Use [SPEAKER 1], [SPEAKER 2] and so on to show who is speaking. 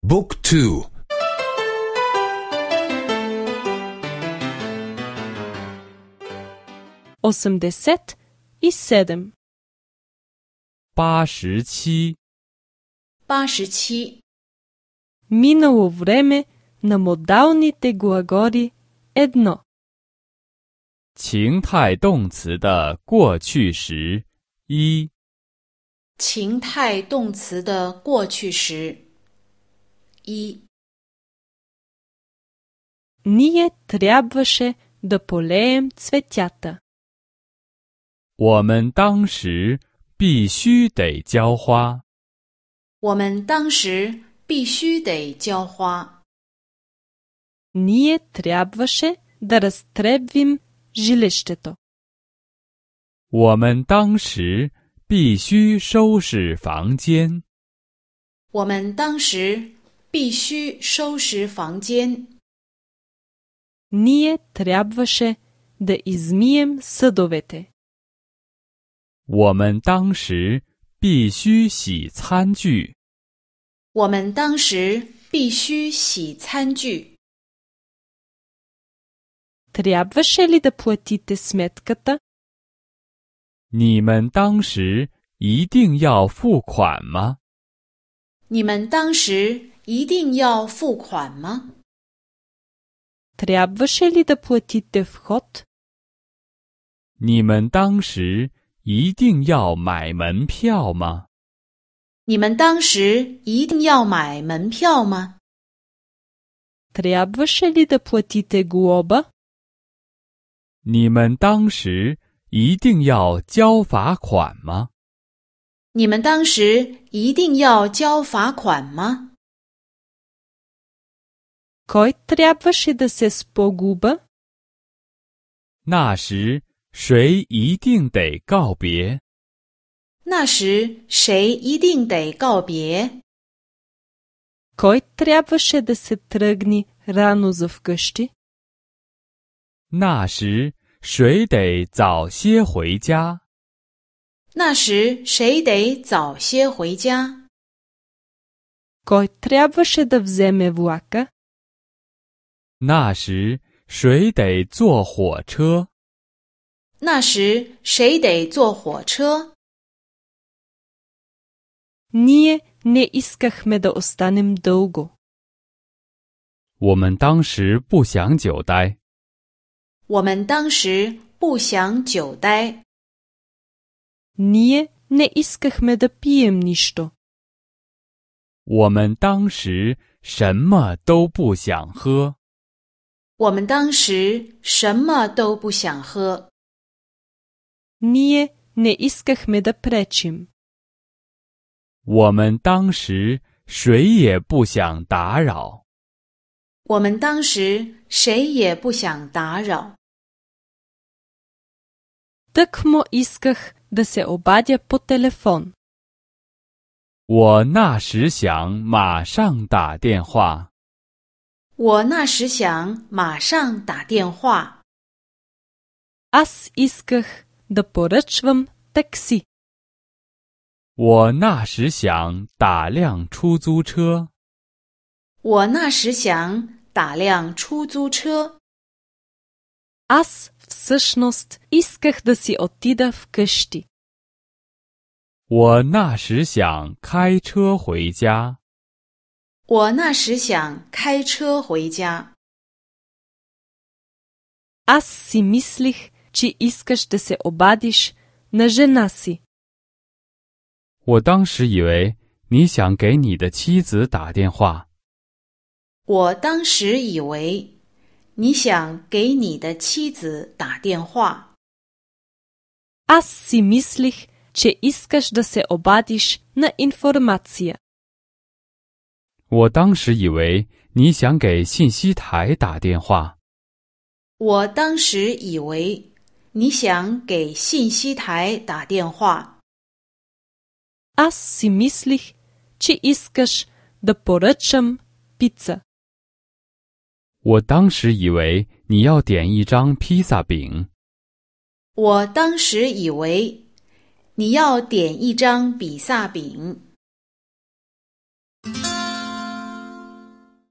[SPEAKER 1] Book 2
[SPEAKER 2] 87
[SPEAKER 3] 87
[SPEAKER 4] 87
[SPEAKER 2] Минало време на модалните глаголи едно.
[SPEAKER 3] 情态动词的过去时一
[SPEAKER 4] 情态动词的过去时一
[SPEAKER 2] Ние трябваше да полеем цветята.
[SPEAKER 3] 我们当时必须得浇花。
[SPEAKER 4] 我们当时必须得浇花。
[SPEAKER 2] Ние трябваше да разтребвим жилището.
[SPEAKER 3] 我们当时必须收拾房间。
[SPEAKER 4] 我们当时必须收拾房间。
[SPEAKER 2] Ние трябваше да измием съдовете.
[SPEAKER 3] 我们当时必须洗餐具。
[SPEAKER 4] 我们当时必须洗餐具。
[SPEAKER 2] Трябваше ли да платите сметката?
[SPEAKER 3] 你们当时一定要付款吗？
[SPEAKER 4] 你们当时一定要付款吗？
[SPEAKER 2] Трябваше ли да платите вход?
[SPEAKER 3] 你们当时一定要买门票吗？
[SPEAKER 4] 你们当时一定要买门票吗？
[SPEAKER 2] Трябваше ли да платите глоба?
[SPEAKER 3] 你们当时一定要交罚款吗？
[SPEAKER 4] 你们当时一定要交罚款吗？
[SPEAKER 2] Кой трябваше да се спогуба?
[SPEAKER 3] 那时谁一定得告别？
[SPEAKER 4] 那时谁一定得告别？
[SPEAKER 2] Кой трябваше да се тръгне рано за вкъщи?
[SPEAKER 3] 那时谁得早些回家？
[SPEAKER 4] 那时谁得早些回家？
[SPEAKER 2] Кой трябваше да вземе влака?
[SPEAKER 3] 那时谁得坐火车？
[SPEAKER 4] 那时谁得坐火车？
[SPEAKER 2] Ние не искахме да останем дълго.
[SPEAKER 3] 我们当时不想久待。
[SPEAKER 4] 我们当时不想久待。
[SPEAKER 2] Ние не искахме да пием нищо.
[SPEAKER 3] 我们当时什么都不想喝。
[SPEAKER 4] 我们当时什么都不想喝。
[SPEAKER 2] Ние не искахме да пречим.
[SPEAKER 3] 我们当时谁也不想打扰。
[SPEAKER 4] 我们当时谁也不想打扰。
[SPEAKER 2] Тъкмо исках да се обадя по телефон.
[SPEAKER 3] 我那时想马上打电话。
[SPEAKER 4] 我那时想马上打电话。
[SPEAKER 2] Аз исках да поръчвам такси.
[SPEAKER 3] 我那时想打辆出租车。
[SPEAKER 4] 我那时想打辆出租车。
[SPEAKER 2] Аз всъщност исках да си отида вкъщи.
[SPEAKER 3] 我那时想开车回家。
[SPEAKER 4] 我那时想开车回家。
[SPEAKER 2] Аз си мислих, че искаш да се обадиш на жена си.
[SPEAKER 3] 我当时以为你想给你的妻子打电话。
[SPEAKER 4] 我当时以为你想给你的妻子打电话。
[SPEAKER 2] Аз си мислих, че искаш да се обадиш на информация.
[SPEAKER 3] 我当时以为你想给信息台打电话。
[SPEAKER 4] 我当时以为你想给信息台打电话。
[SPEAKER 2] Аз си мислих, че искаш да поръчам пица.
[SPEAKER 3] 我当时以为你要点一张披萨饼。
[SPEAKER 4] 我当时以为你要点一张比萨饼。